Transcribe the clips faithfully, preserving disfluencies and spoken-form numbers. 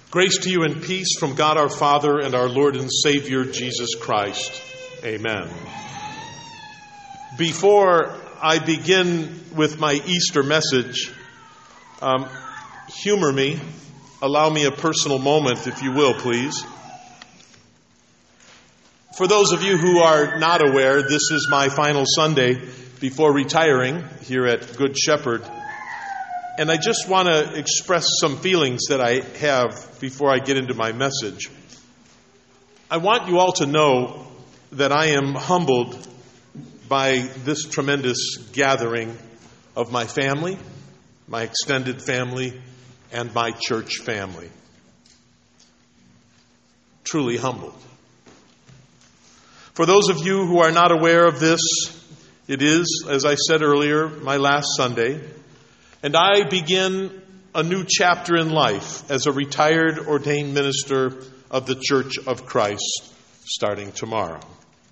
Grace to you and peace from God our Father and our Lord and Savior, Jesus Christ. Amen. Before I begin with my Easter message, um, humor me. Allow me a personal moment, if you will, please. For those of you who are not aware, this is my final Sunday before retiring here at Good Shepherd. And I just want to express some feelings that I have before I get into my message. I want you all to know that I am humbled by this tremendous gathering of my family, my extended family, and my church family. Truly humbled. For those of you who are not aware of this, it is, as I said earlier, my last Sunday. And I begin a new chapter in life as a retired ordained minister of the Church of Christ starting tomorrow.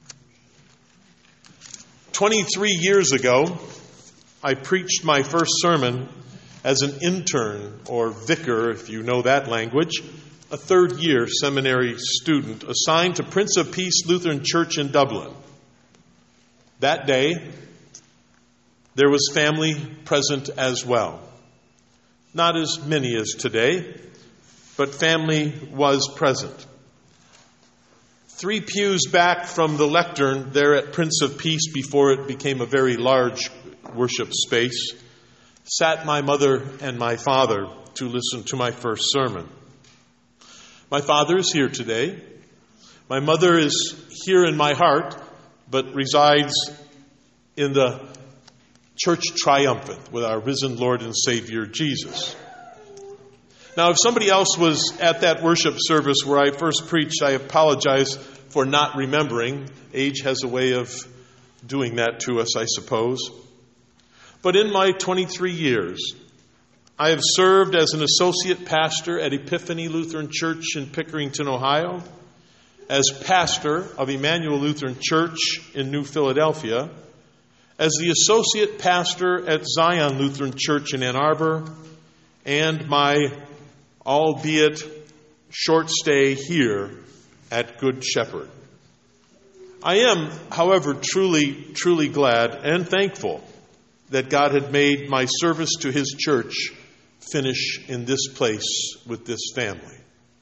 twenty-three years ago, I preached my first sermon as an intern or vicar, if you know that language, a third year seminary student assigned to Prince of Peace Lutheran Church in Dublin. That day, there was family present as well. Not as many as today, but family was present. Three pews back from the lectern there at Prince of Peace, before it became a very large worship space, sat my mother and my father to listen to my first sermon. My father is here today. My mother is here in my heart, but resides in the Church Triumphant with our risen Lord and Savior, Jesus. Now, if somebody else was at that worship service where I first preached, I apologize for not remembering. Age has a way of doing that to us, I suppose. But in my twenty-three years, I have served as an associate pastor at Epiphany Lutheran Church in Pickerington, Ohio, as pastor of Emmanuel Lutheran Church in New Philadelphia, as the associate pastor at Zion Lutheran Church in Ann Arbor, and my, albeit short stay here at Good Shepherd. I am, however, truly, truly glad and thankful that God had made my service to His church finish in this place with this family.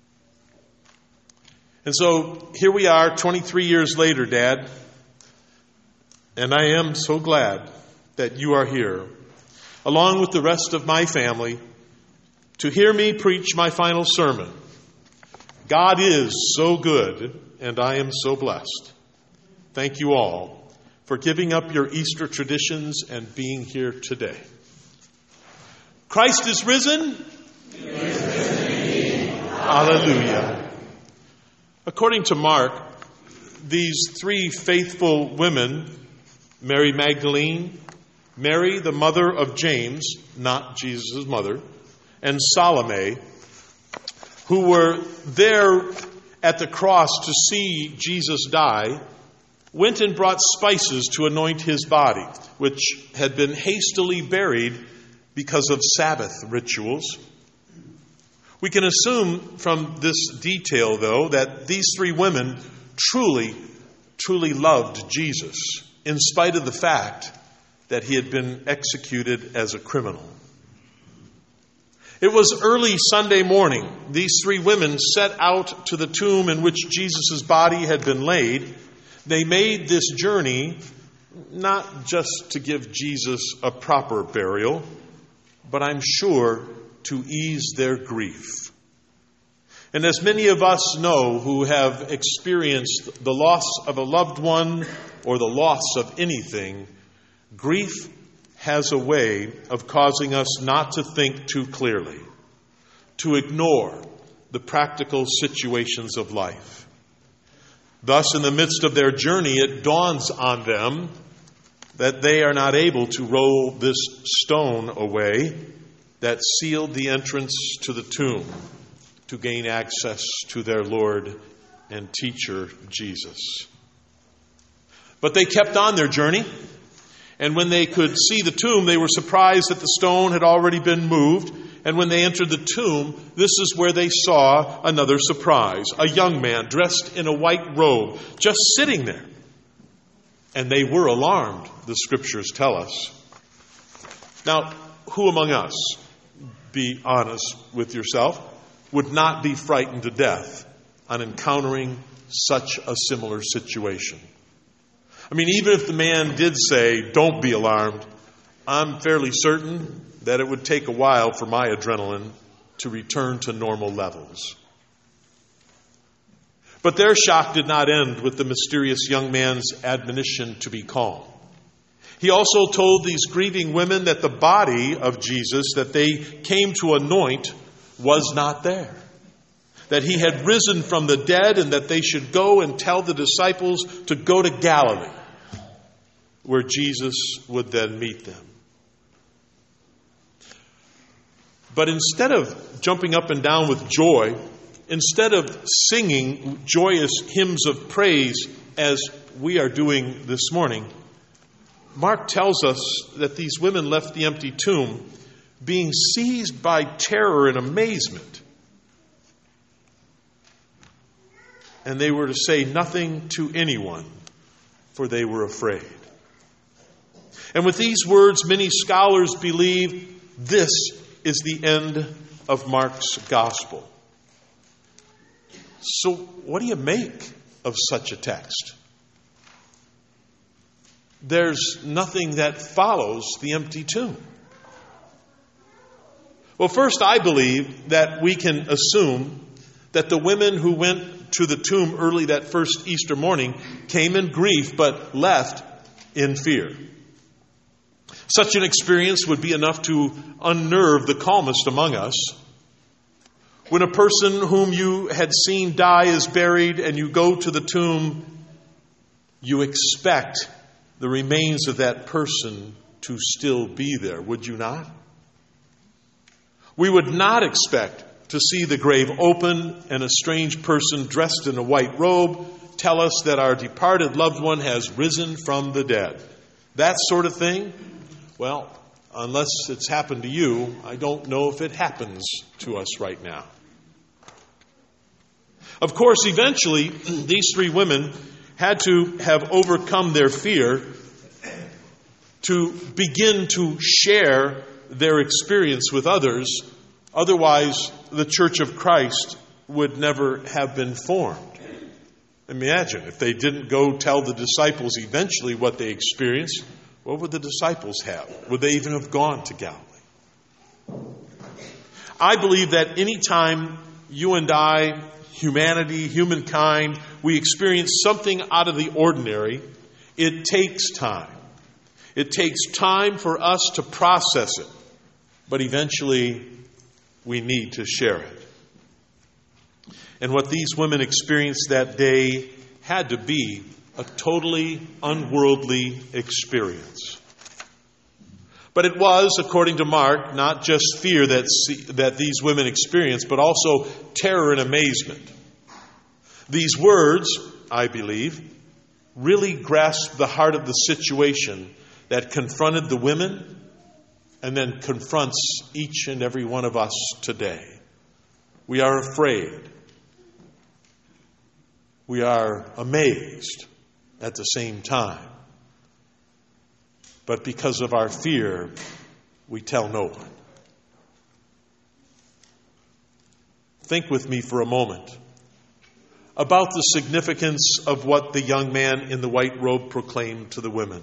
And so here we are, twenty-three years later, Dad. And I am so glad that you are here, along with the rest of my family, to hear me preach my final sermon. God is so good, and I am so blessed. Thank you all for giving up your Easter traditions and being here today. Christ is risen. He is risen indeed. Hallelujah. According to Mark, these three faithful women, Mary Magdalene, Mary, the mother of James, not Jesus' mother, and Salome, who were there at the cross to see Jesus die, went and brought spices to anoint his body, which had been hastily buried because of Sabbath rituals. We can assume from this detail, though, that these three women truly, truly loved Jesus, in spite of the fact that he had been executed as a criminal. It was early Sunday morning. These three women set out to the tomb in which Jesus' body had been laid. They made this journey not just to give Jesus a proper burial, but I'm sure to ease their grief. And as many of us know who have experienced the loss of a loved one or the loss of anything, grief has a way of causing us not to think too clearly, to ignore the practical situations of life. Thus, in the midst of their journey, it dawns on them that they are not able to roll this stone away that sealed the entrance to the tomb to gain access to their Lord and teacher, Jesus. But they kept on their journey, and when they could see the tomb, they were surprised that the stone had already been moved, And when they entered the tomb, this is where they saw another surprise. A young man dressed in a white robe, just sitting there. And they were alarmed, the scriptures tell us. Now, who among us, be honest with yourself, would not be frightened to death on encountering such a similar situation? I mean, even if the man did say, "Don't be alarmed," I'm fairly certain that it would take a while for my adrenaline to return to normal levels. But their shock did not end with the mysterious young man's admonition to be calm. He also told these grieving women that the body of Jesus that they came to anoint was not there, that he had risen from the dead, and that they should go and tell the disciples to go to Galilee, where Jesus would then meet them. But instead of jumping up and down with joy, instead of singing joyous hymns of praise as we are doing this morning, Mark tells us that these women left the empty tomb being seized by terror and amazement. And they were to say nothing to anyone, for they were afraid. And with these words, many scholars believe this is the end of Mark's gospel. So what do you make of such a text? There's nothing that follows the empty tomb. Well, first, I believe that we can assume that the women who went to the tomb early that first Easter morning came in grief but left in fear. Such an experience would be enough to unnerve the calmest among us. When a person whom you had seen die is buried and you go to the tomb, you expect the remains of that person to still be there, would you not? We would not expect to see the grave open and a strange person dressed in a white robe tell us that our departed loved one has risen from the dead. That sort of thing, well, unless it's happened to you, I don't know if it happens to us right now. Of course, eventually, these three women had to have overcome their fear to begin to share their experience with others. Otherwise, the Church of Christ would never have been formed. Imagine if they didn't go tell the disciples eventually what they experienced. What would the disciples have? Would they even have gone to Galilee? I believe that any time you and I, humanity, humankind, we experience something out of the ordinary, it takes time. It takes time for us to process it. But eventually, we need to share it. And what these women experienced that day had to be a totally unworldly experience. But it was, according to Mark, not just fear that, that these women experienced, but also terror and amazement. These words, I believe, really grasp the heart of the situation that confronted the women and then confronts each and every one of us today. We are afraid. We are amazed at the same time. But because of our fear, we tell no one. Think with me for a moment about the significance of what the young man in the white robe proclaimed to the women.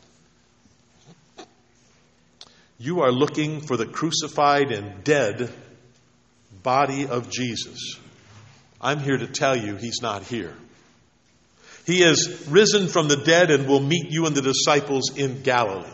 You are looking for the crucified and dead body of Jesus. I'm here to tell you he's not here. He has risen from the dead and will meet you and the disciples in Galilee.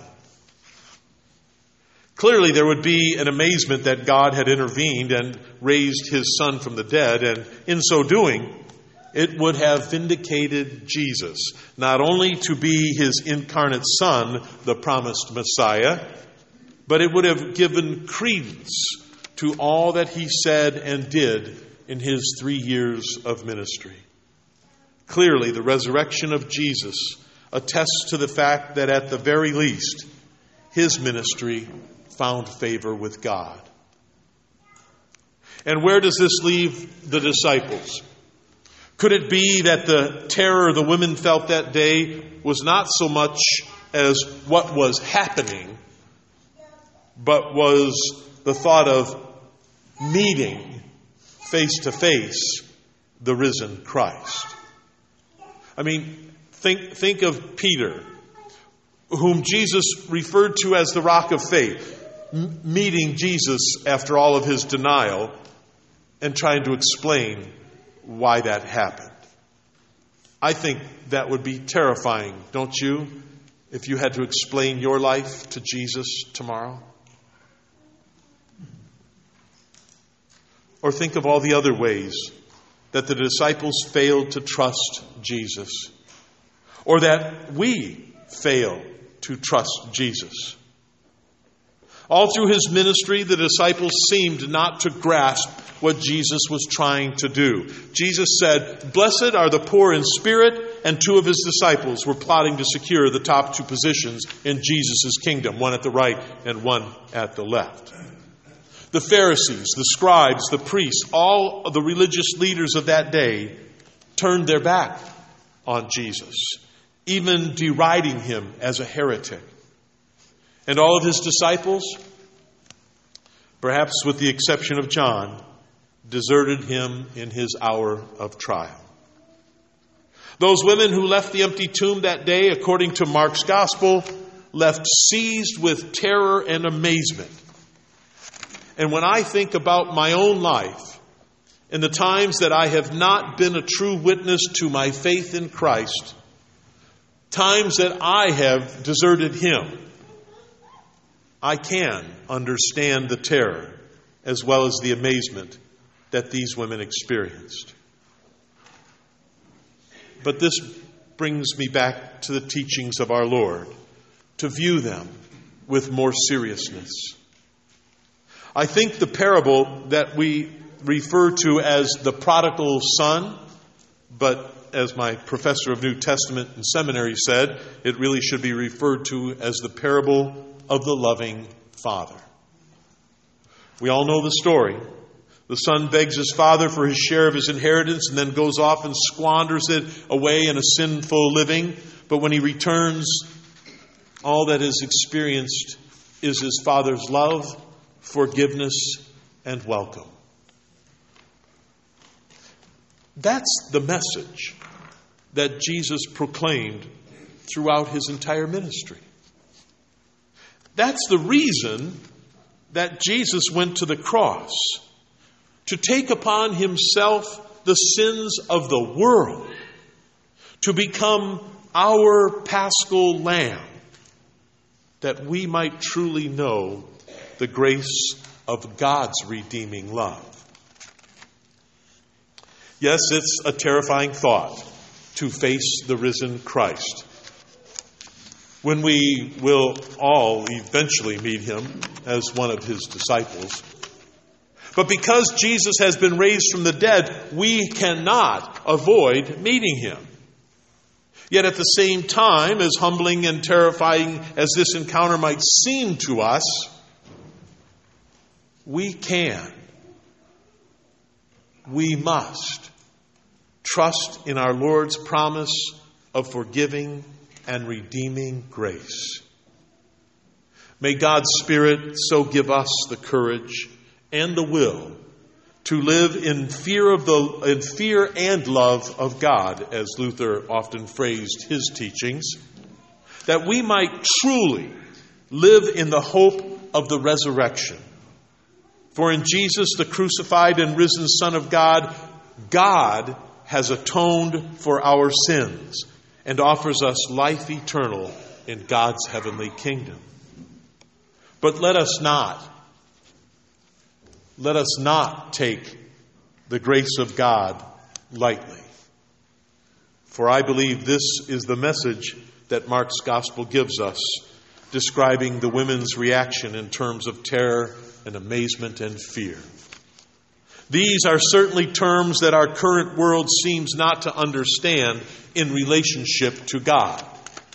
Clearly, there would be an amazement that God had intervened and raised his son from the dead, and in so doing, it would have vindicated Jesus, not only to be his incarnate son, the promised Messiah, but it would have given credence to all that he said and did in his three years of ministry. Clearly, the resurrection of Jesus attests to the fact that at the very least, his ministry found favor with God. And where does this leave the disciples? Could it be that the terror the women felt that day was not so much as what was happening, but was the thought of meeting face to face the risen Christ? I mean, think, think of Peter, whom Jesus referred to as the rock of faith, m- meeting Jesus after all of his denial and trying to explain why that happened. I think that would be terrifying, don't you, if you had to explain your life to Jesus tomorrow? Or think of all the other ways that the disciples failed to trust Jesus, or that we fail to trust Jesus. All through his ministry, the disciples seemed not to grasp what Jesus was trying to do. Jesus said, "Blessed are the poor in spirit," and two of his disciples were plotting to secure the top two positions in Jesus' kingdom, one at the right and one at the left. The Pharisees, the scribes, the priests, all of the religious leaders of that day turned their back on Jesus, even deriding him as a heretic. And all of his disciples, perhaps with the exception of John, deserted him in his hour of trial. Those women who left the empty tomb that day, according to Mark's gospel, left seized with terror and amazement. And when I think about my own life and the times that I have not been a true witness to my faith in Christ, times that I have deserted him, I can understand the terror as well as the amazement that these women experienced. But this brings me back to the teachings of our Lord, to view them with more seriousness. I think the parable that we refer to as the prodigal son, but as my professor of New Testament in seminary said, it really should be referred to as the parable of the loving father. We all know the story. The son begs his father for his share of his inheritance and then goes off and squanders it away in a sinful living. But when he returns, all that is experienced is his father's love, forgiveness, and welcome. That's the message that Jesus proclaimed throughout his entire ministry. That's the reason that Jesus went to the cross, to take upon himself the sins of the world, to become our paschal lamb, that we might truly know the grace of God's redeeming love. Yes, it's a terrifying thought to face the risen Christ, when we will all eventually meet him as one of his disciples. But because Jesus has been raised from the dead, we cannot avoid meeting him. Yet at the same time, as humbling and terrifying as this encounter might seem to us, we can, we must trust in our Lord's promise of forgiving and redeeming grace. May God's Spirit so give us the courage and the will to live in fear of the in fear and love of God, as Luther often phrased his teachings, that we might truly live in the hope of the resurrection. For in Jesus, the crucified and risen Son of God, God has atoned for our sins and offers us life eternal in God's heavenly kingdom. But let us not, let us not take the grace of God lightly. For I believe this is the message that Mark's gospel gives us, describing the women's reaction in terms of terror and amazement and fear. These are certainly terms that our current world seems not to understand in relationship to God.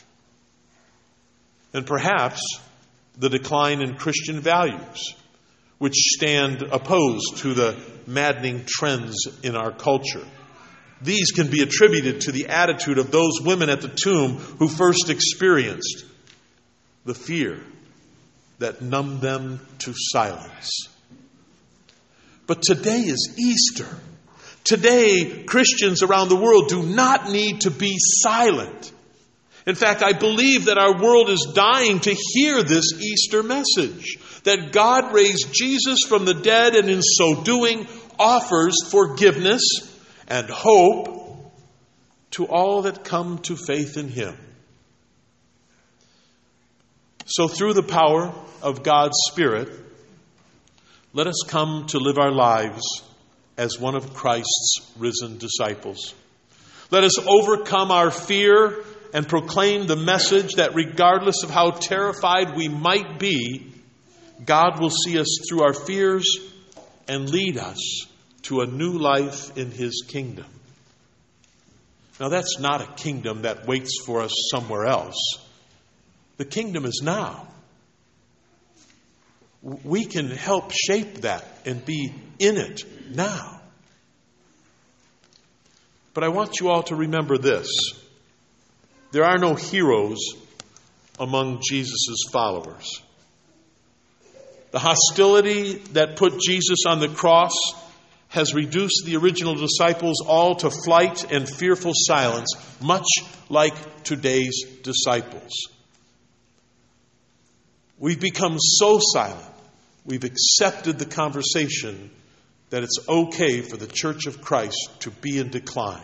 And perhaps the decline in Christian values which stand opposed to the maddening trends in our culture. These can be attributed to the attitude of those women at the tomb who first experienced the fear that numbed them to silence. But today is Easter. Today, Christians around the world do not need to be silent. In fact, I believe that our world is dying to hear this Easter message, that God raised Jesus from the dead and in so doing offers forgiveness and hope to all that come to faith in Him. So through the power of God's Spirit, let us come to live our lives as one of Christ's risen disciples. Let us overcome our fear and proclaim the message that regardless of how terrified we might be, God will see us through our fears and lead us to a new life in His kingdom. Now, that's not a kingdom that waits for us somewhere else. The kingdom is now. We can help shape that and be in it now. But I want you all to remember this. There are no heroes among Jesus' followers. The hostility that put Jesus on the cross has reduced the original disciples all to flight and fearful silence, much like today's disciples. We've become so silent, we've accepted the conversation that it's okay for the Church of Christ to be in decline.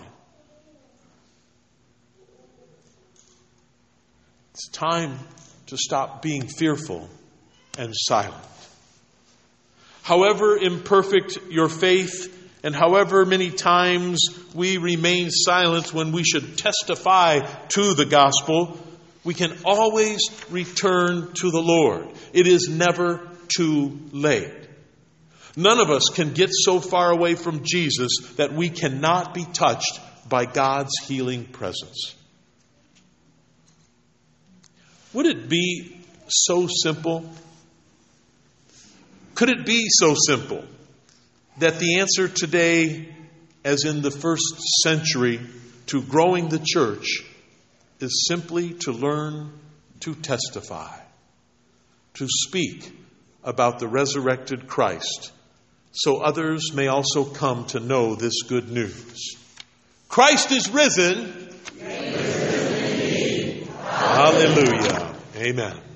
It's time to stop being fearful and silent. However imperfect your faith, and however many times we remain silent when we should testify to the gospel, we can always return to the Lord. It is never too late. None of us can get so far away from Jesus that we cannot be touched by God's healing presence. Would it be so simple? Could it be so simple that the answer today, as in the first century, to growing the church is simply to learn to testify, to speak about the resurrected Christ, so others may also come to know this good news. Christ is risen. Hallelujah. Amen.